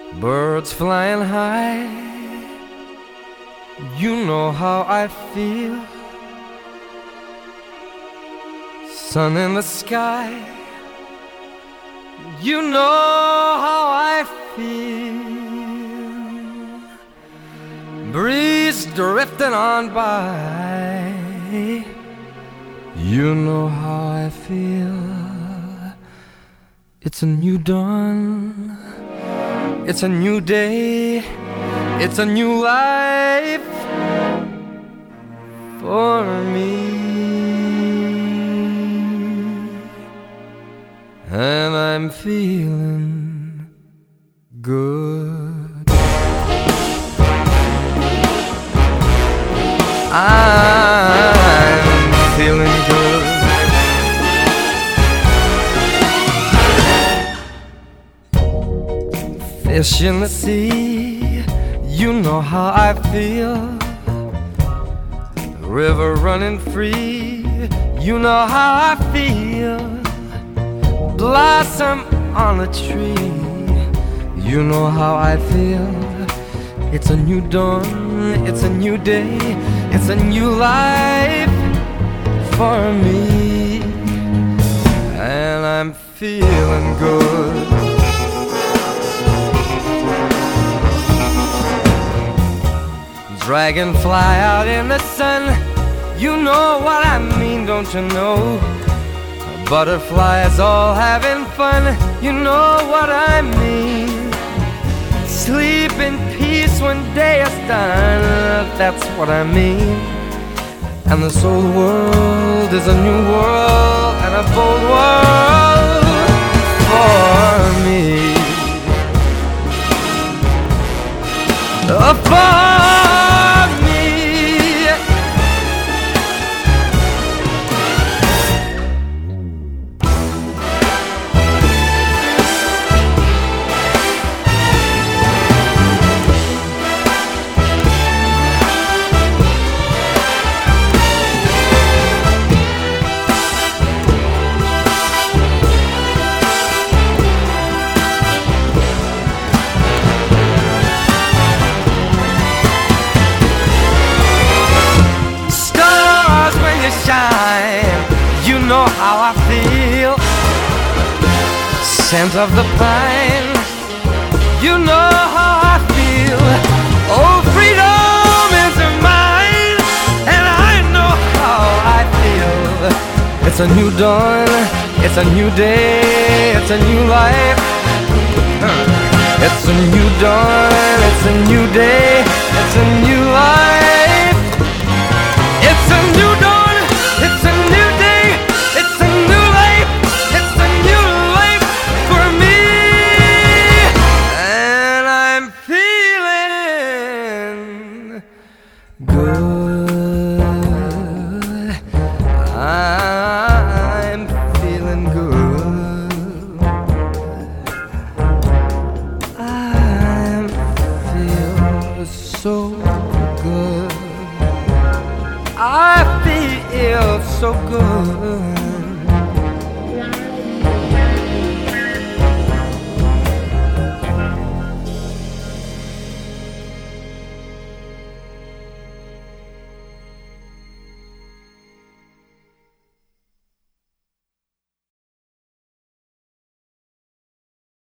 Birds flying high, you know how I feel. Sun in the sky, you know how I feel. Breeze drifting on by, you know how I feel. It's a new dawn, it's a new day, it's a new life for me. And I'm feeling good. I'm feeling good. Fish in the sea, you know how I feel. River running free, you know how I feel. Blossom on a tree, you know how I feel. It's a new dawn, it's a new day, it's a new life for me. And I'm feeling good. Dragonfly out in the sun, you know what I mean, don't you know? Butterflies all having fun, you know what I mean. Sleep in peace when day is done, that's what I mean. And this old world is a new world and a bold world for me. For me. You know how I feel. Scent of the pine, you know how I feel. Oh, freedom is mine, and I know how I feel. It's a new dawn, it's a new day, it's a new life. It's a new dawn, it's a new day, it's a new life. It's a new dawn, it's a new day, it's a new life, it's a new life for me. And I'm feeling good. I'm feeling good. I feel so good. I feel so good.